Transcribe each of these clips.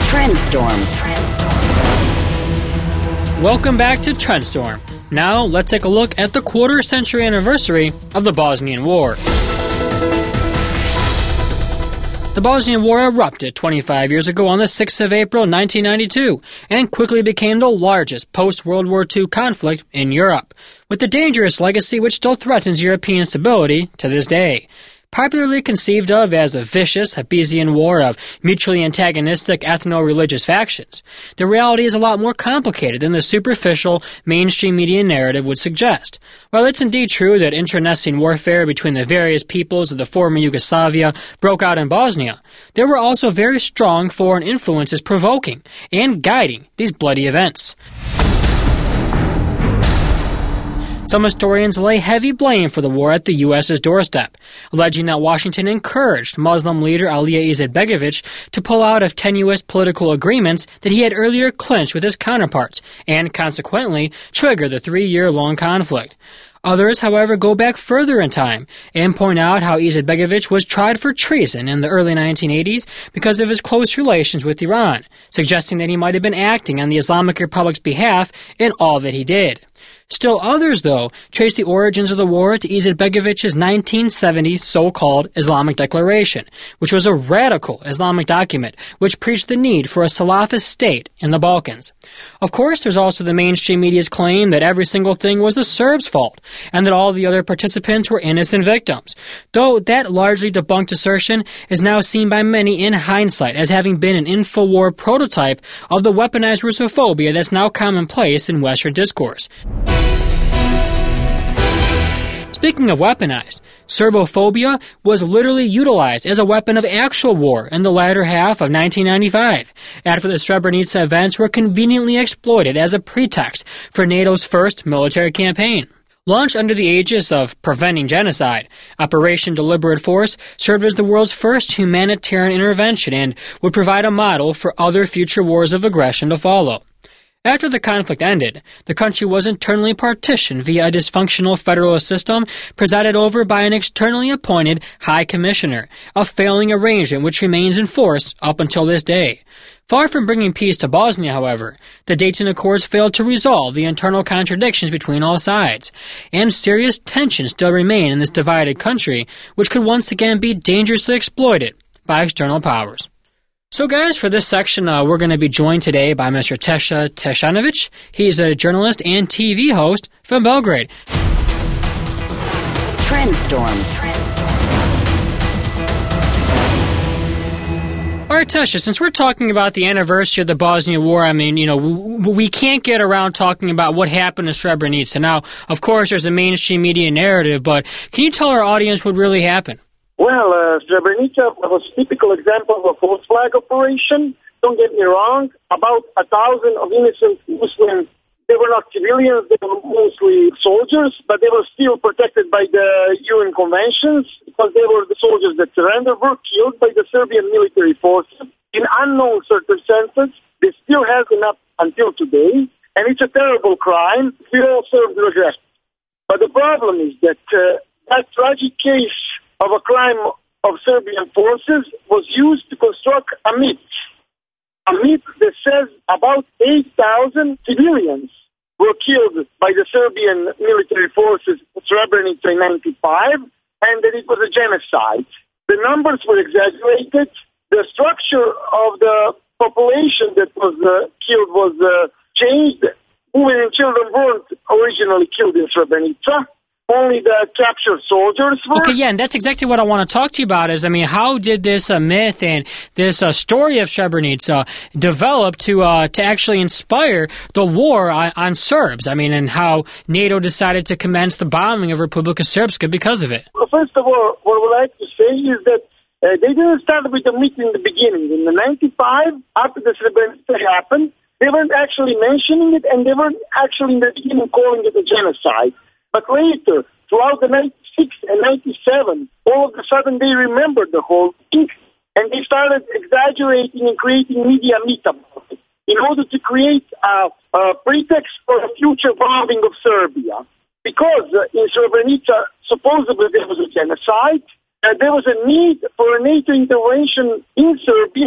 Trendstorm. Welcome back to Trendstorm. Now, let's take a look at the quarter-century anniversary of the Bosnian War. The Bosnian War erupted 25 years ago on the 6th of April 1992 and quickly became the largest post-World War II conflict in Europe, with a dangerous legacy which still threatens European stability to this day. Popularly conceived of as a vicious Hobbesian war of mutually antagonistic ethno-religious factions, the reality is a lot more complicated than the superficial mainstream media narrative would suggest. While it's indeed true that internecine warfare between the various peoples of the former Yugoslavia broke out in Bosnia, there were also very strong foreign influences provoking and guiding these bloody events. Some historians lay heavy blame for the war at the U.S.'s doorstep, alleging that Washington encouraged Muslim leader Alija Izetbegovic to pull out of tenuous political agreements that he had earlier clinched with his counterparts, and consequently trigger the 3-year-long conflict. Others, however, go back further in time and point out how Izetbegovic was tried for treason in the early 1980s because of his close relations with Iran, suggesting that he might have been acting on the Islamic Republic's behalf in all that he did. Still others, though, trace the origins of the war to Izetbegovic's 1970 so-called Islamic Declaration, which was a radical Islamic document which preached the need for a Salafist state in the Balkans. Of course, there's also the mainstream media's claim that every single thing was the Serbs' fault, and that all the other participants were innocent victims, though that largely debunked assertion is now seen by many in hindsight as having been an InfoWar prototype of the weaponized Russophobia that's now commonplace in Western discourse. Speaking of weaponized, Serbophobia was literally utilized as a weapon of actual war in the latter half of 1995, after the Srebrenica events were conveniently exploited as a pretext for NATO's first military campaign. Launched under the aegis of preventing genocide, Operation Deliberate Force served as the world's first humanitarian intervention and would provide a model for other future wars of aggression to follow. After the conflict ended, the country was internally partitioned via a dysfunctional federalist system presided over by an externally appointed High Commissioner, a failing arrangement which remains in force up until this day. Far from bringing peace to Bosnia, however, the Dayton Accords failed to resolve the internal contradictions between all sides, and serious tensions still remain in this divided country, which could once again be dangerously exploited by external powers. So guys, for this section, we're going to be joined today by Mr. Tesha Teshanovic. He's a journalist and TV host from Belgrade. Trendstorm. All right, Tesha, since we're talking about the anniversary of the Bosnia War, I mean, we can't get around talking about what happened in Srebrenica. Now, of course, there's a mainstream media narrative, but can you tell our audience what really happened? Well, Srebrenica was a typical example of a false flag operation. Don't get me wrong, about 1,000 of innocent Muslims, they were not civilians, they were mostly soldiers, but they were still protected by the UN conventions because they were the soldiers that surrendered, were killed by the Serbian military forces in unknown circumstances. They still have them up until today, and it's a terrible crime. We all serve regret. But the problem is that that tragic case of a crime of Serbian forces was used to construct a myth. A myth that says about 8,000 civilians were killed by the Serbian military forces in Srebrenica in 1995, and that it was a genocide. The numbers were exaggerated. The structure of the population that was killed was changed. Women and children weren't originally killed in Srebrenica. Only the captured soldiers were. Okay, yeah, and that's exactly what I want to talk to you about is, how did this myth and this story of Srebrenica develop to actually inspire the war on Serbs? And how NATO decided to commence the bombing of Republika Srpska because of it? Well, first of all, what I would like to say is that they didn't start with the myth in the beginning. In the 95, after the Srebrenica happened, they weren't actually mentioning it, and they weren't actually in the beginning calling it a genocide. But later, throughout the 96 and 97, all of a sudden they remembered the whole thing, and they started exaggerating and creating media myth about it in order to create a pretext for a future bombing of Serbia. Because in Srebrenica, supposedly there was a genocide, there was a need for a NATO intervention in Serbia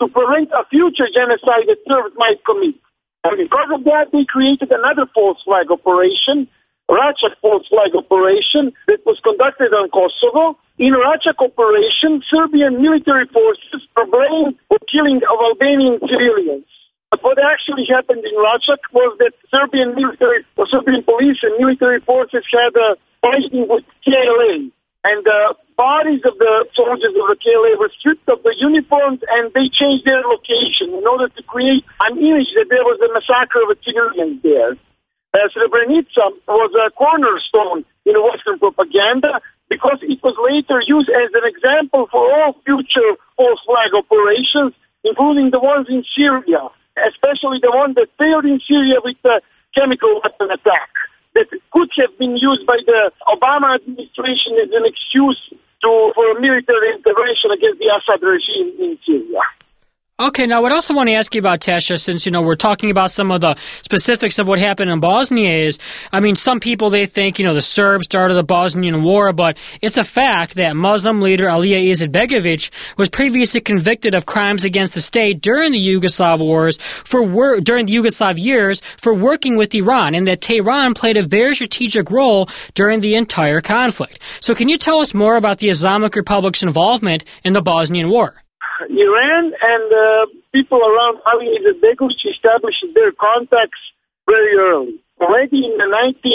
to prevent a future genocide that Serbs might commit. And because of that, they created another false flag operation, Račak false flag operation, that was conducted on Kosovo. In Račak operation, Serbian military forces were blamed for killing of Albanian civilians. But what actually happened in Račak was that Serbian police and military forces had a fighting with KLA. And the bodies of the soldiers of the KLA were stripped of the uniforms and they changed their location in order to create an image that there was a massacre of civilians there. Srebrenica was a cornerstone in Western propaganda because it was later used as an example for all future false flag operations, including the ones in Syria, especially the one that failed in Syria with the chemical weapon attack, that could have been used by the Obama administration as an excuse for a military intervention against the Assad regime in Syria. Okay, now what else I want to ask you about, Tesha, since, we're talking about some of the specifics of what happened in Bosnia is, some people, they think, the Serbs started the Bosnian War, but it's a fact that Muslim leader Alija Izetbegović was previously convicted of crimes against the state during the Yugoslav wars during the Yugoslav years for working with Iran, and that Tehran played a very strategic role during the entire conflict. So can you tell us more about the Islamic Republic's involvement in the Bosnian War? Iran and people around Ali Izetbegović established their contacts very early. Already in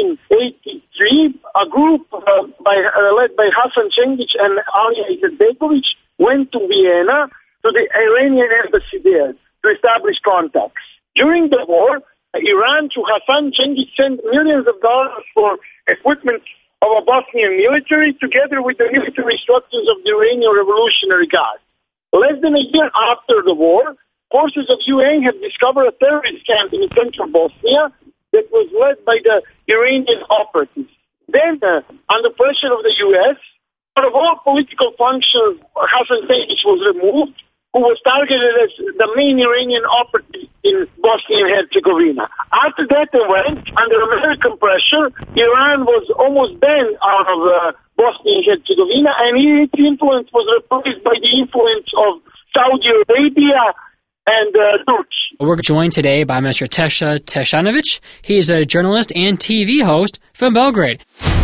1983, a group led by Hasan Cengić and Ali Izetbegović went to Vienna to the Iranian embassy there to establish contacts. During the war, Iran to Hasan Cengić sent millions of dollars for equipment of a Bosnian military together with the military structures of the Iranian Revolutionary Guard. Less than a year after the war, forces of UN have discovered a terrorist camp in central Bosnia that was led by the Iranian operatives. Then, under pressure of the U.S., out of all political functions, Hasan Cengić was removed, who was targeted as the main Iranian operative in Bosnia and Herzegovina. After that event, under American pressure, Iran was almost banned out of Bosnia and Herzegovina, and its influence was replaced by the influence of Saudi Arabia and Turkey. We're joined today by Mr. Tesha Teshanovic. He's a journalist and TV host from Belgrade.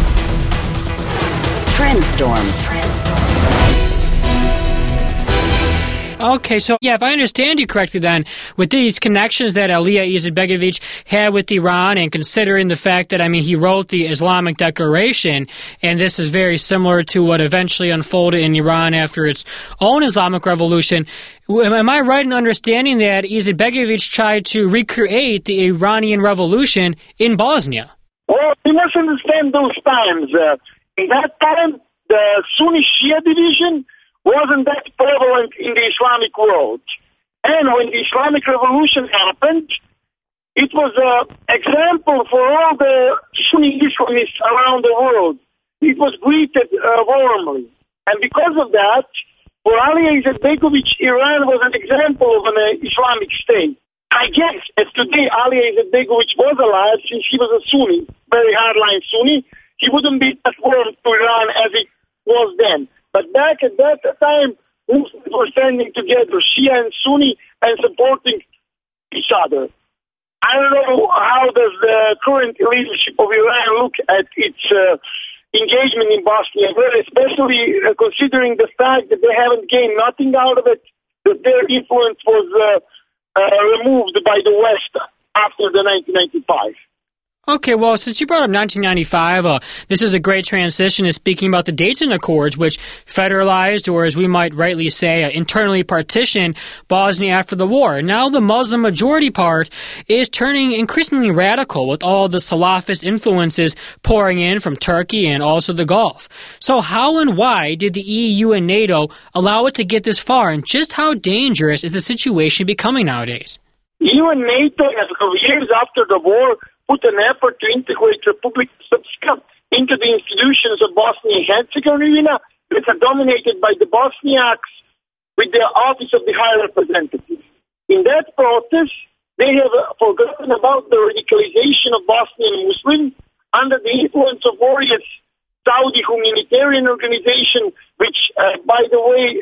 Trendstorm. Okay, so if I understand you correctly then, with these connections that Alija Izetbegović had with Iran, and considering the fact that, he wrote the Islamic Declaration, and this is very similar to what eventually unfolded in Iran after its own Islamic revolution, am I right in understanding that Izetbegović tried to recreate the Iranian revolution in Bosnia? Well, you must understand those times. In that time, the Sunni Shia division wasn't that prevalent in the Islamic world. And when the Islamic Revolution happened, it was an example for all the Sunni Islamists around the world. It was greeted warmly. And because of that, for Alija Izetbegović, Iran was an example of an Islamic state. I guess if today Alija Izetbegović was alive, since he was a Sunni, very hardline Sunni, he wouldn't be as warm to Iran as it was then. But back at that time, Muslims were standing together, Shia and Sunni, and supporting each other. I don't know how does the current leadership of Iran look at its engagement in Bosnia, especially considering the fact that they haven't gained nothing out of it, that their influence was removed by the West after the 1995. Okay, well, since you brought up 1995, this is a great transition to speaking about the Dayton Accords, which federalized, or as we might rightly say, internally partitioned Bosnia after the war. Now the Muslim majority part is turning increasingly radical with all the Salafist influences pouring in from Turkey and also the Gulf. So how and why did the EU and NATO allow it to get this far, and just how dangerous is the situation becoming nowadays? EU and NATO, years after the war, put an effort to integrate Republic Srpska into the institutions of Bosnia and Herzegovina that are dominated by the Bosniaks with the office of the High Representative. In that process, they have forgotten about the radicalization of Bosnian Muslims under the influence of various Saudi humanitarian organizations which, by the way,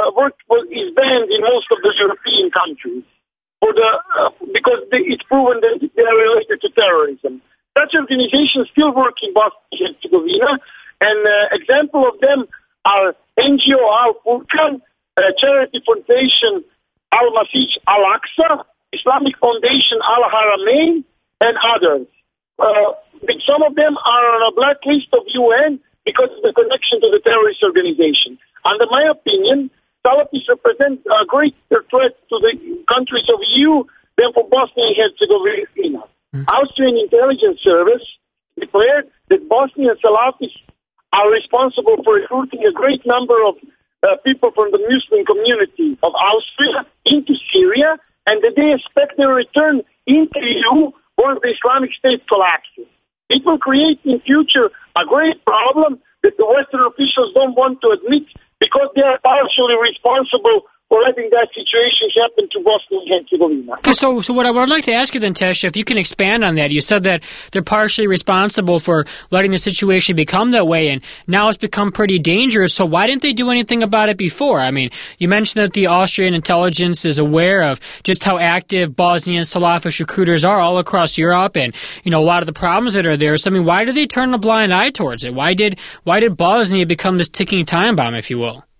is banned in most of the European countries because it's proven that they are related to terrorism. Such organizations still work in Bosnia and Herzegovina, and example of them are NGO Al-Furqan, Charity Foundation Al-Masih Al-Aqsa, Islamic Foundation Al-Haramain, and others. Some of them are on a blacklist of UN because of the connection to the terrorist organization. Under my opinion, Salafis represent a greater threat to the countries of EU than for Bosnia and Herzegovina. Austrian intelligence service declared that Bosnian Salafis are responsible for recruiting a great number of people from the Muslim community of Austria into Syria, and that they expect their return into EU once the Islamic State collapses. It will create in future a great problem that the Western officials don't want to admit because they are partially responsible for letting that situation happen to Bosnia and Herzegovina. Okay, so what I would like to ask you then, Tesha, if you can expand on that. You said that they're partially responsible for letting the situation become that way, and now it's become pretty dangerous, so why didn't they do anything about it before? I mean, you mentioned that the Austrian intelligence is aware of just how active Bosnian Salafist recruiters are all across Europe, and, you know, a lot of the problems that are there. So, I mean, why did they turn a blind eye towards it? Why did Bosnia become this ticking time bomb, if you will?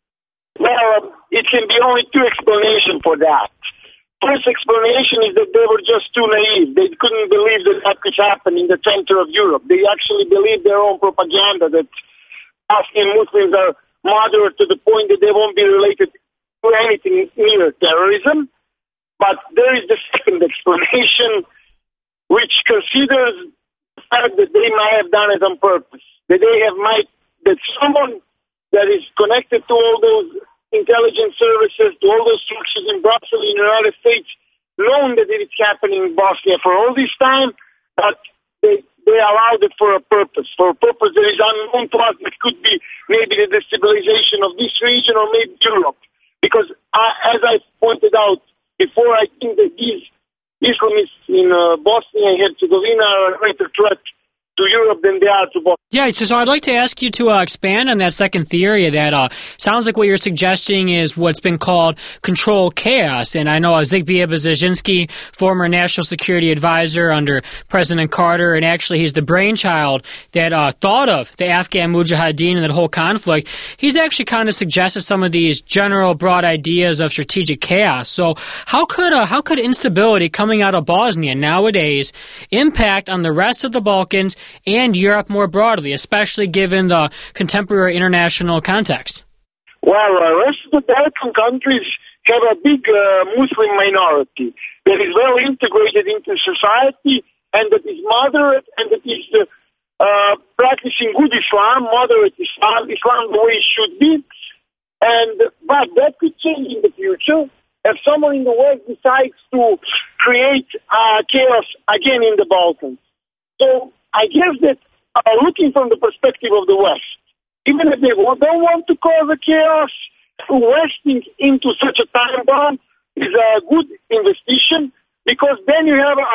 Well, it can be only two explanations for that. First explanation is that they were just too naive. They couldn't believe that that could happen in the center of Europe. They actually believed their own propaganda that Bosnian Muslims are moderate to the point that they won't be related to anything near terrorism. But there is the second explanation, which considers the fact that they might have done it on purpose. That that someone that is connected to all those intelligence services, to all those structures in Brussels, in the United States, known that it is happening in Bosnia for all this time, but they allowed it for a purpose that is unknown to us. It could be maybe the destabilization of this region or maybe Europe. Because as I pointed out before, I think that these Islamists in Bosnia and Herzegovina are a greater threat to Europe than they are to Bosnia. Yeah, so I'd like to ask you to expand on that second theory. That sounds like what you're suggesting is what's been called controlled chaos. And I know Zbigniew Brzezinski, former national security advisor under President Carter, and actually he's the brainchild that thought of the Afghan Mujahideen and that whole conflict. He's actually kind of suggested some of these general broad ideas of strategic chaos. So how could instability coming out of Bosnia nowadays impact on the rest of the Balkans and Europe more broadly, especially given the contemporary international context? Well, the rest of the Balkan countries have a big Muslim minority that is well integrated into society and that is moderate and that is practicing good Islam, moderate Islam the way it should be. But that could change in the future if someone in the West decides to create chaos again in the Balkans. So I guess that looking from the perspective of the West, even if they don't want to cause a chaos, investing into such a time bomb is a good investigation because then you have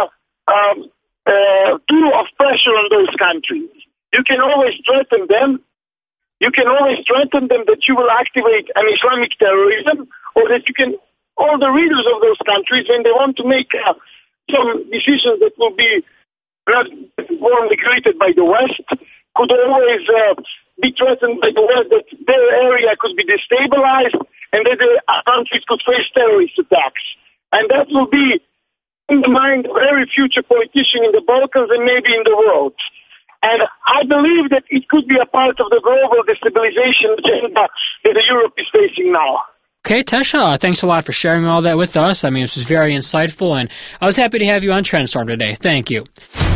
a tool of pressure on those countries. You can always threaten them. You can always threaten them that you will activate an Islamic terrorism, or that you can, all the leaders of those countries, when they want to make some decisions that will be not warmly greeted by the West, could always be threatened by the West that their area could be destabilized and that the countries could face terrorist attacks. And that will be in the mind of every future politician in the Balkans and maybe in the world. And I believe that it could be a part of the global destabilization agenda that Europe is facing now. Okay, Tesha, thanks a lot for sharing all that with us. I mean, this was very insightful, and I was happy to have you on Trendstorm today. Thank you.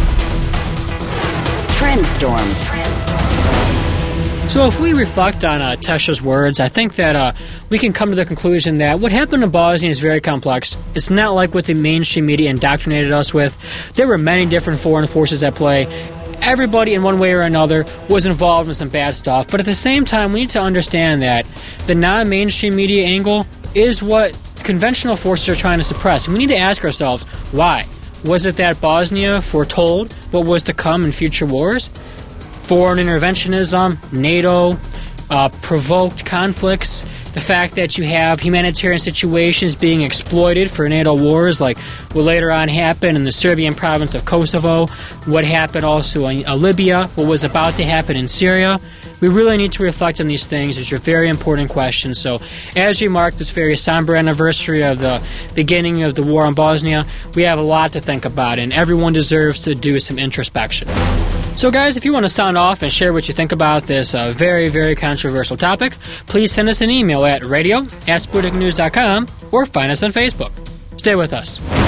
Trendstorm. So if we reflect on Tesha's words, I think that we can come to the conclusion that what happened in Bosnia is very complex. It's not like what the mainstream media indoctrinated us with. There were many different foreign forces at play. Everybody in one way or another was involved in some bad stuff. But at the same time, we need to understand that the non-mainstream media angle is what conventional forces are trying to suppress. And we need to ask ourselves, why? Was it that Bosnia foretold what was to come in future wars? Foreign interventionism, NATO, provoked conflicts, the fact that you have humanitarian situations being exploited for NATO wars, like what later on happened in the Serbian province of Kosovo, what happened also in Libya, what was about to happen in Syria. We really need to reflect on these things. These are very important questions. So as we mark this very somber anniversary of the beginning of the war in Bosnia, we have a lot to think about, and everyone deserves to do some introspection. So guys, if you want to sound off and share what you think about this very, very controversial topic, please send us an email at radio@sputniknews.com or find us on Facebook. Stay with us.